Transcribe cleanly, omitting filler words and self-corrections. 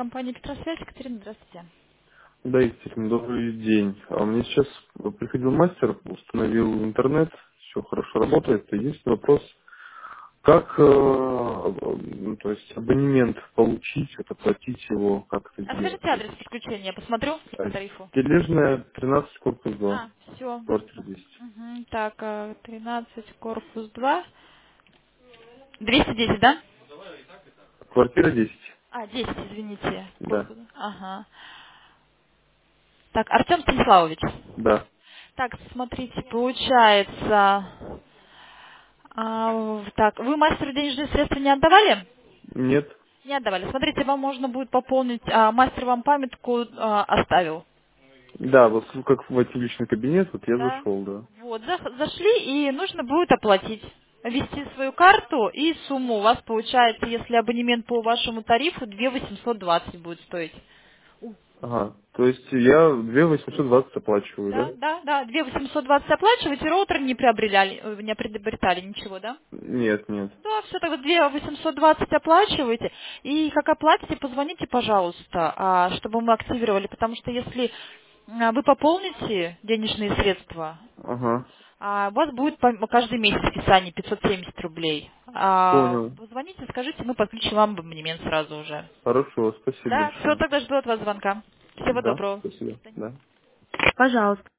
компания Петросвязь. Екатерина, здравствуйте. Да, Екатерина, добрый день. Мне сейчас приходил мастер, установил интернет, все хорошо работает. И есть вопрос, как, то есть абонемент получить, вот оплатить его, как это А сделать? скажите То адрес есть, подключения, я посмотрю по тарифу. Тележная, 13, корпус 2, А, все. квартира 10. Так, 13, корпус 2. 210, да? Квартира 10, А, 10, извините. да, Корпус. Ага. Так, Артем Станиславович. да, Так, смотрите, получается... так, вы мастеру денежные средства не отдавали? нет, Не отдавали. Смотрите, вам можно будет пополнить, мастер вам памятку оставил. да, вот как войти в личный кабинет, вот я Да. зашел, да. Вот, зашли и нужно будет оплатить. Ввести свою карту и сумму. У вас получается, если абонемент по вашему тарифу, 2 820 будет стоить. Ага, то есть я 2 820 оплачиваю, Да, да? да, да. 2 820 оплачиваете, роутер не приобретали, не приобретали ничего, да? Нет, нет. Да, все, тогда 2 820 оплачиваете. И как оплатите, позвоните, пожалуйста, чтобы мы активировали, потому что если вы пополните денежные средства, Ага, у вас будет каждый месяц списание 570 рублей. понял. Позвоните, скажите, мы подключим вам абонемент сразу уже. Хорошо, спасибо Да, все, большое. тогда жду от вас звонка. Всего Да, доброго. До спасибо. свидания. Да. Пожалуйста.